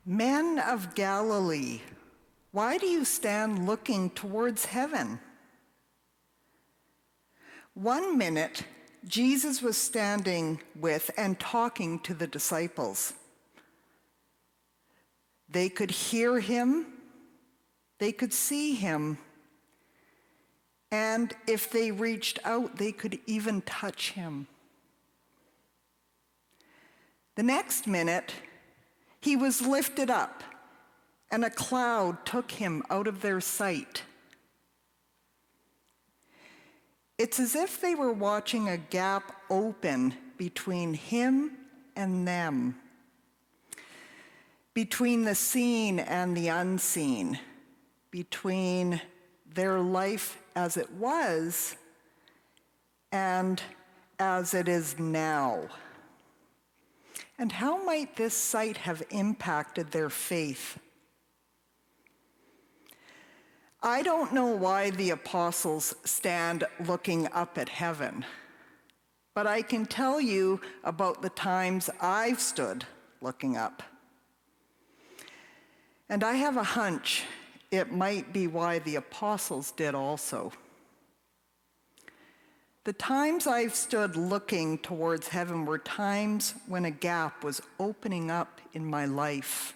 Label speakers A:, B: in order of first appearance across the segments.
A: Men of Galilee, why do you stand looking towards heaven? 1 minute, Jesus was standing with and talking to the disciples. They could hear him, they could see him, and if they reached out, they could even touch him. The next minute, he was lifted up, and a cloud took him out of their sight. It's as if they were watching a gap open between him and them, between the seen and the unseen, between their life as it was and as it is now. And how might this sight have impacted their faith? I don't know why the apostles stand looking up at heaven, but I can tell you about the times I've stood looking up. And I have a hunch it might be why the apostles did also. The times I've stood looking towards heaven were times when a gap was opening up in my life.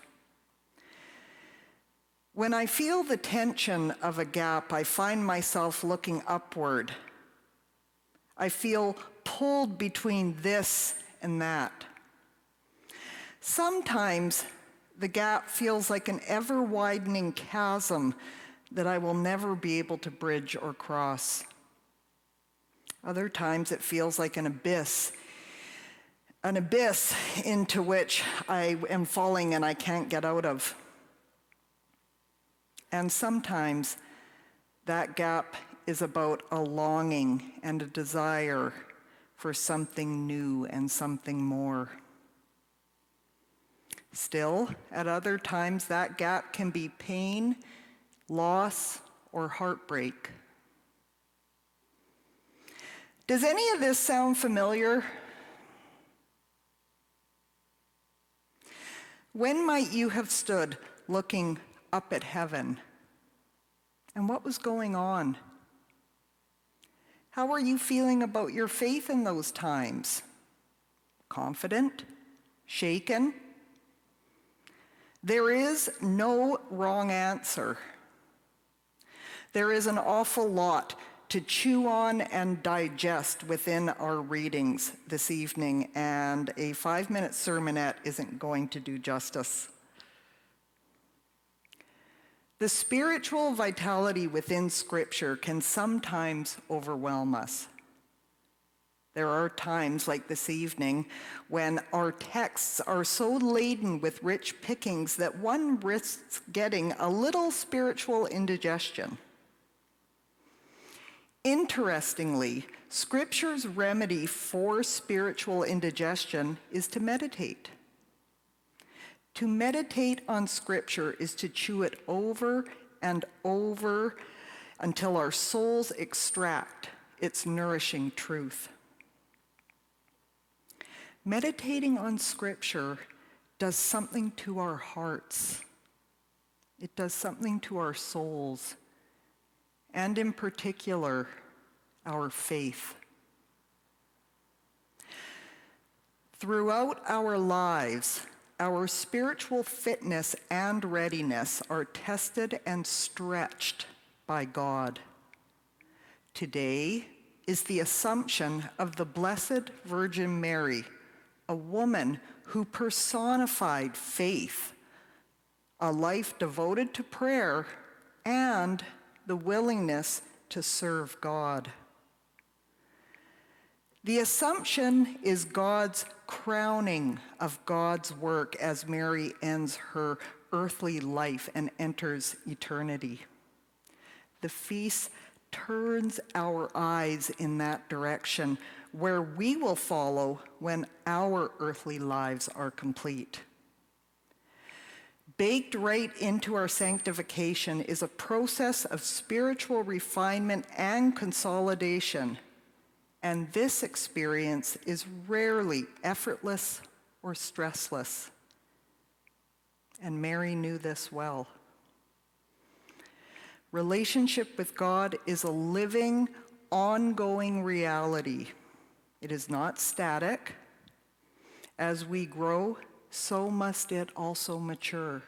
A: When I feel the tension of a gap, I find myself looking upward. I feel pulled between this and that. Sometimes the gap feels like an ever-widening chasm that I will never be able to bridge or cross. Other times it feels like an abyss into which I am falling and I can't get out of. And sometimes that gap is about a longing and a desire for something new and something more. Still, at other times, that gap can be pain, loss, or heartbreak. Does any of this sound familiar? When might you have stood looking up at heaven? And what was going on? How were you feeling about your faith in those times? Confident? Shaken? There is no wrong answer. There is an awful lot to chew on and digest within our readings this evening, and a 5-minute sermonette isn't going to do justice. The spiritual vitality within Scripture can sometimes overwhelm us. There are times, like this evening, when our texts are so laden with rich pickings that one risks getting a little spiritual indigestion. Interestingly, Scripture's remedy for spiritual indigestion is to meditate. To meditate on Scripture is to chew it over and over until our souls extract its nourishing truth. Meditating on Scripture does something to our hearts. It does something to our souls, and in particular, our faith. Throughout our lives, our spiritual fitness and readiness are tested and stretched by God. Today is the Assumption of the Blessed Virgin Mary, a woman who personified faith, a life devoted to prayer, and the willingness to serve God. The Assumption is God's crowning of God's work as Mary ends her earthly life and enters eternity. The feast turns our eyes in that direction, where we will follow when our earthly lives are complete. Baked right into our sanctification is a process of spiritual refinement and consolidation, and this experience is rarely effortless or stressless. and Mary knew this well. Relationship with God is a living, ongoing reality. It is not static. As we grow, so must it also mature.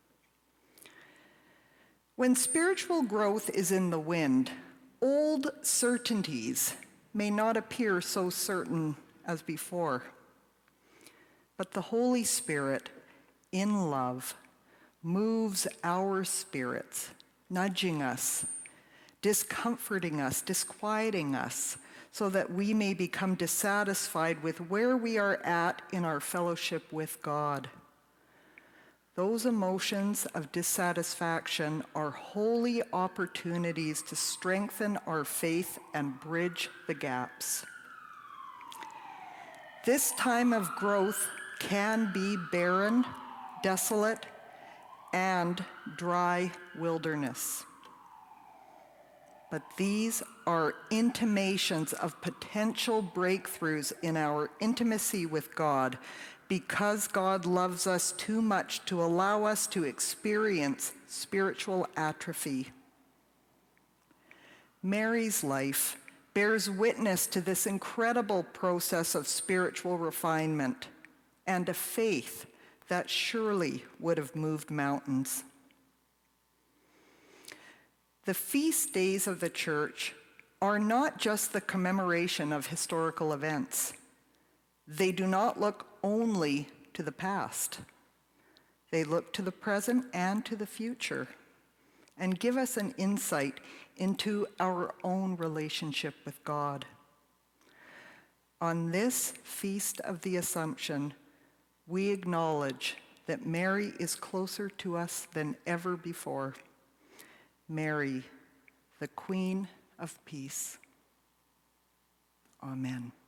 A: When spiritual growth is in the wind, old certainties may not appear so certain as before. But the Holy Spirit, in love, moves our spirits, nudging us, discomforting us, disquieting us, so that we may become dissatisfied with where we are at in our fellowship with God. Those emotions of dissatisfaction are holy opportunities to strengthen our faith and bridge the gaps. This time of growth can be barren, desolate, and dry wilderness. But these are intimations of potential breakthroughs in our intimacy with God, because God loves us too much to allow us to experience spiritual atrophy. Mary's life bears witness to this incredible process of spiritual refinement and a faith that surely would have moved mountains. The feast days of the church are not just the commemoration of historical events. They do not look only to the past. They look to the present and to the future and give us an insight into our own relationship with God. On this Feast of the Assumption, we acknowledge that Mary is closer to us than ever before. Mary, the Queen of Peace. Amen.